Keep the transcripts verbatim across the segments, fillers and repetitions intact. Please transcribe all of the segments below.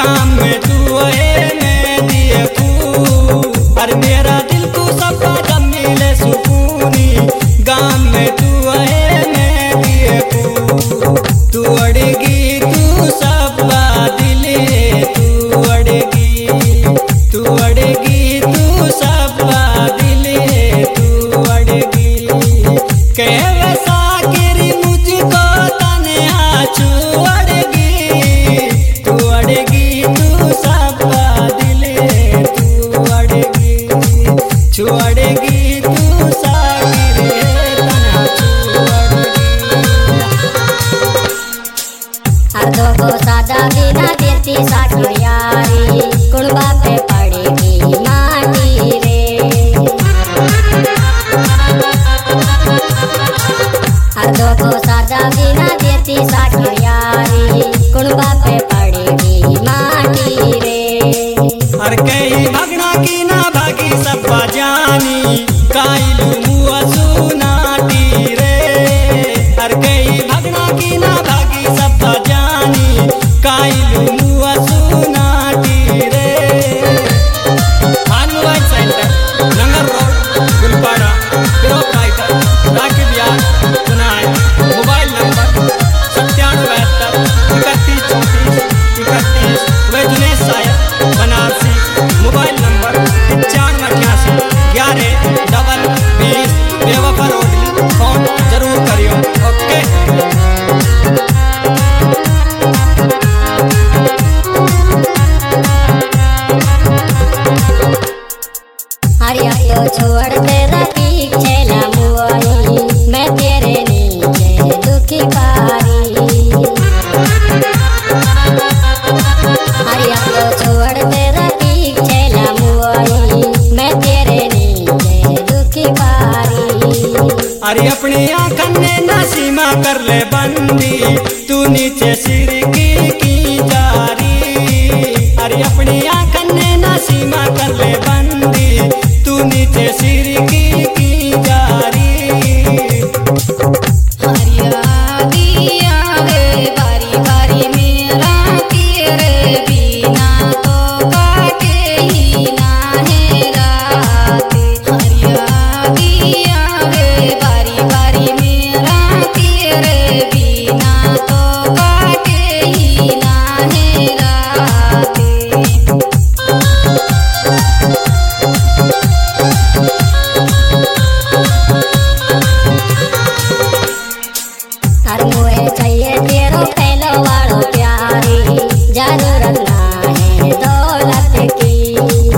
गाम में तू है मैं दिए फूल अरे मेरा दिल को सब जब मिले सुकूनी गाम में तू है मैं दिए फूल तू अड़ेगी तू सब दिल तू अड़ेगी तू अड़ेगी तू सब दिल तू अड़ेगी कह वैसा गिरी मुझको तन्हा छोड़ेगी तू अड़ेगी तू सब दिल तू अड़ेगी छोड़ेगी तू सागिर तन्हा हर दो को सादा बिना देती साकिर यारी कुड़बा पे पड़ेगी माटी रे हर दो को सादा बिना देती साकिर यारी कुड़बा पे पड़ेगी माटी रे हर कई भगना की ना भागी सब जानी काइलू मुआ सुनाटी रे हर कई भगना की ना भागी सब जानी काइलू मुआ सुनाटी रे भानुवाई सेंटर नंगर रोड गुलपाड़ा फिरोज राइटर राकिब यार सुनाए मोबाइल नंबर सत्तानवे बहत्तर इकतीस चौंतीस इकतीस वैजुनेश सायर बनारसी मोबाइल नंबर पचानवे अठासी ग्यारह डबल बीस बेवफा रोड फोन जरूर करियो ओके हरिया तो छोड़ तेरा पीछे लमुआई मैं तेरे नीचे दुखी पारी हरिया तो छोड़ तेरा पीछे लमुआई मैं तेरे नीचे दुखी पारी अरे अपनी आँखन ने ना सीमा कर ले बंदी तू नीचे सिर की की जारी अरे अपनी आँखन ने ना सीमा कर ले बंदी तू नीचे सिर की की जारी हरिया दिया रे बारी बारी मेरा तेरे बिना तो काटे ही ना है रात हरिया दिया रे बारी बारी मेरा तेरे बिना तो काटे ही ना है रात हर मुझे चाहिए तेरो पहलो वालो प्यारी जरूरत ना है दौलत की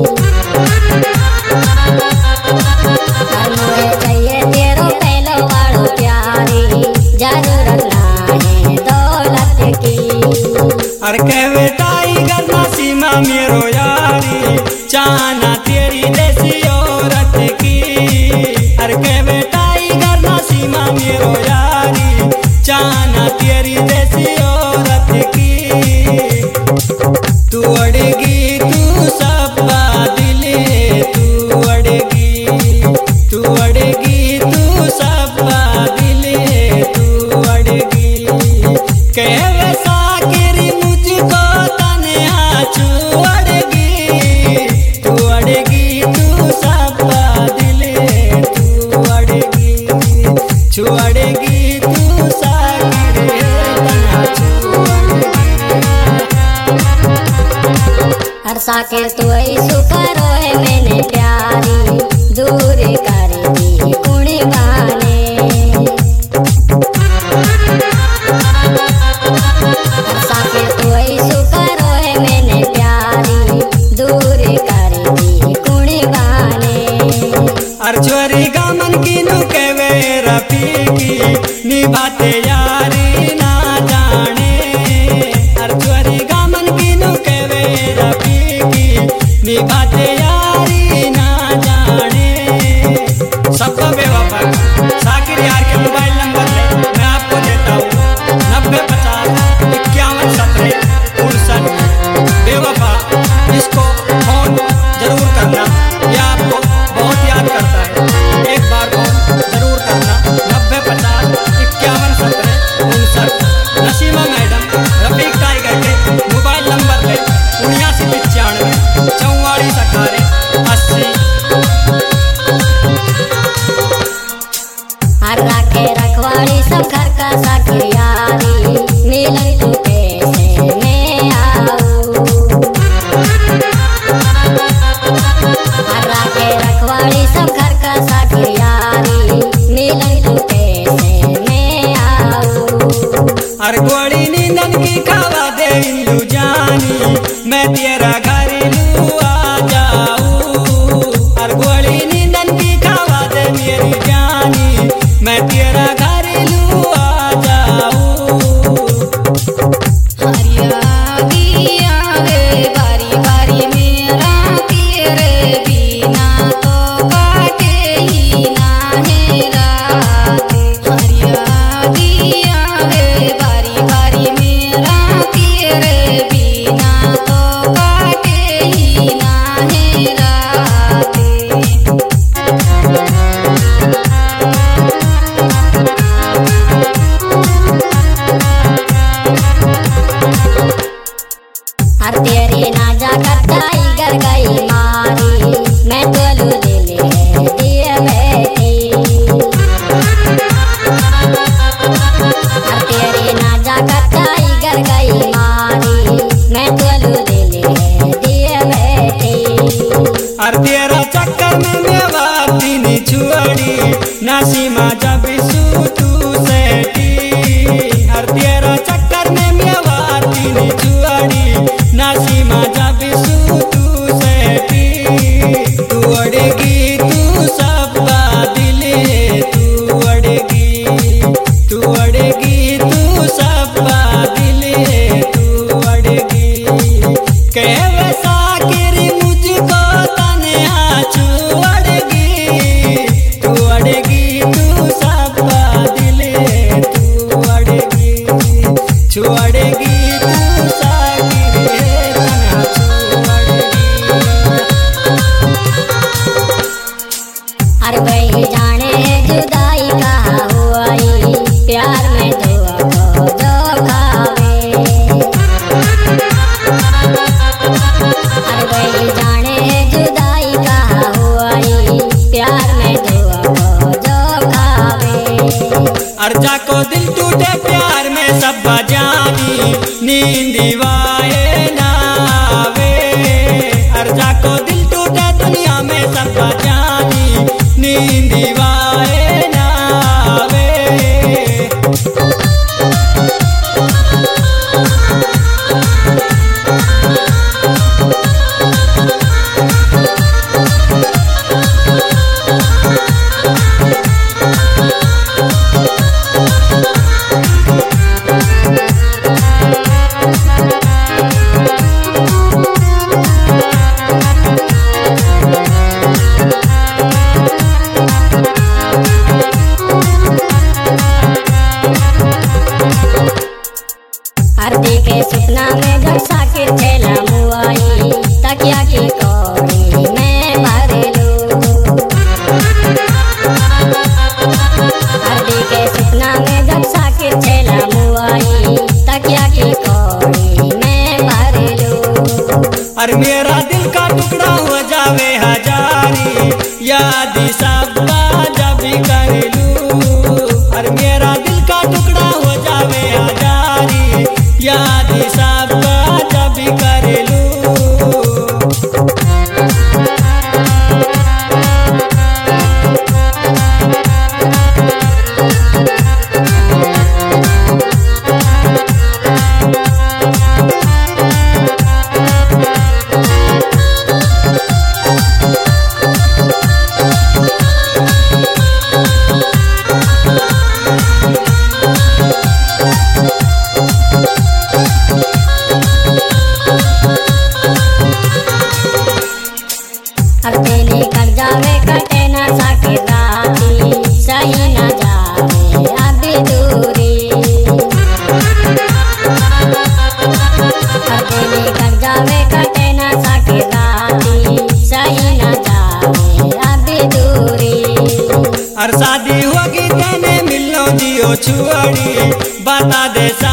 हर मुझे चाहिए तेरो पहलो वालो प्यारी जरूरत ना है दौलत की अरे कह बेटाई करना सीमा मेरो यारी चाहना तेरी देसी औरत की अरे कह बेटाई करना सीमा मेरो यारी चाहना तेरी देसी औरत की तू अड़ेगी तू सब दिल तू अड़ेगी तू अड़ेगी तू सब दिल तू अड़ेगी कह वैसा गिरी मुझको तन्हा छोड़ेगी तू अड़ेगी तू सब दिल तू अड़ेगी छोड़ेगी तू सागिर तन्हा छोड़ेगी हर साकिर तू ऐसु करो है मैंने प्यारी दूर कर दी कुणी बाने हर साकिर तू ऐसु करो है मैंने प्यारी दूर कर दी कुणी बाने हर चोरी गामन की नु कहवे रफीकी निभाते यारी ना जाने हर चोरी गामन की नु कहवे रफीकी निभाते यारी ना जाने मैं तेरा घरेलू आ जाऊं। और गोली नींदन की खावा दे मेरी जानी, मैं तेरा घरेलू आ जाऊं। हरियाली आवे बारी बारी मेरा तेरे बिना तो काटे ही ना है रात। हरियाली आवे बारी बारी मेरा तेरे बिना तो काटे ही ना है रात। हर तेरी नाजा कटाई गर गई मारी, मैं तोलू दिले दिए बैठी। हर तेरी नाजा कटाई गर गई मारी, मैं तोलू दिले दिए बैठी। और तेरा चक्कर में मैं वाती नी छुअड़ी, नासीमा जब सूतू सेठी। और तेरा चक्कर में मैं वाती नी छुअड़ी, नासीमा जब सूतू सेठी। तू अड़ेगी तू सब दिल, तू अड़ेगी तू अड़ेगी तू सब दिल, तू अड़ेगी। कह वैसा किरी मुझको तन्हा छुअड़ेगी, तू अड़ेगी तू सब दिल, तू अड़ेगी छुअड़ेगी तू साकिरे तन्हा छुअड़ेगी। हर वही जाने जुदाई कहाँ हुई, प्यार में धोआ को धोखावे। हर वही जाने जुदाई कहाँ हुई, प्यार में धोआ को धोखावे। और जाको दिल टूटे प्यार में सब जानी, नींद वाए नावे। और जाको दिल टूटे दुनिया में सब जानी, नींद वाए नावे। हर देखे सपना में घर साकिर खेला मुआई, तकिया की कौड़ी में भर लूं। हर देखे सपना में घर साकिर खेला मुआई, तकिया की कौड़ी में भर लूं। और मेरा दिल का टुकड़ा हो जावे हजारी, याद सब जब कर लूं। और मेरा दिल का टुकड़ा हो जावे हजारी, याद सब जब कर लूं। हर तेने कर जावे कटे न सके राती, सही न जावे अभी दूरी। हर तेने कर जावे कटे न सके राती, सही न जावे अभी दूरी। और शादी होगी तेने मिलो जियो छुअड़ी, बता दे